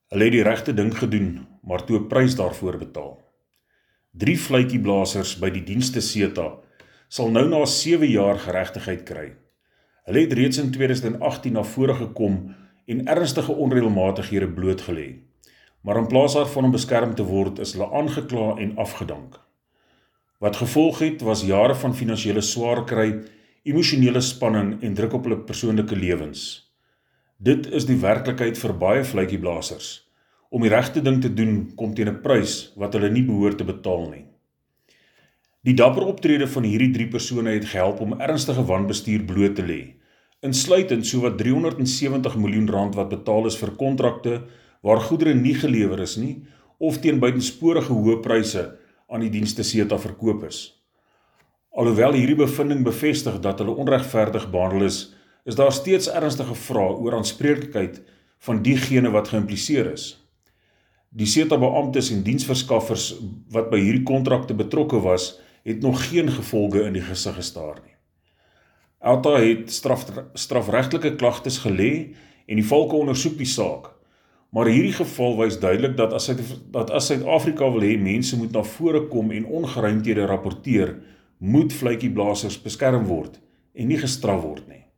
Hulle het die regte ding gedoen, maar toe 'n prys daarvoor betaal. 3 vletjieblasers by die dienste SETA sal nou na 7 jaar geregtigheid kry. Hulle het reeds in 2018 na vore gekom en ernstige onreëlmatighede blootgelê. Maar in plaas daarvan om beskerm te word, is hulle aangekla en afgedank. Wat gevolg het, was jare van finansiële swaar kry, emosionele spanning en druk op hulle persoonlike lewens. Dit is die werklikheid vir baie vletjieblasers. Om die regte ding te doen, kom teen 'n prys wat hulle nie behoort te betaal nie. Die dapper optrede van hierdie 3 persone het gehelp om ernstige wanbestuur bloot te lê, insluitend sowat R370 miljoen wat betaal is vir kontrakte waar goedere nie gelewer is nie, of teen buitensporige hoë pryse aan die dienste SETA verkoop is. Alhoewel hierdie bevinding bevestig dat hulle onregverdig behandel is, is daar steeds ernstige vrae oor aanspreeklikheid van diegene wat geïmpliseer is. Die SETA-beamptes en diensverskaffers wat by hierdie kontrakte betrokke was, het nog geen gevolge in die gesig gestaar nie. ELTA het strafregtelike klagtes gelê en die valke ondersoek die saak, maar hierdie geval wys duidelik dat as Suid-Afrika wil hê mense moet na vore kom en ongeruimthede rapporteer, moet vletjieblasers beskerm word en nie gestraf word nie.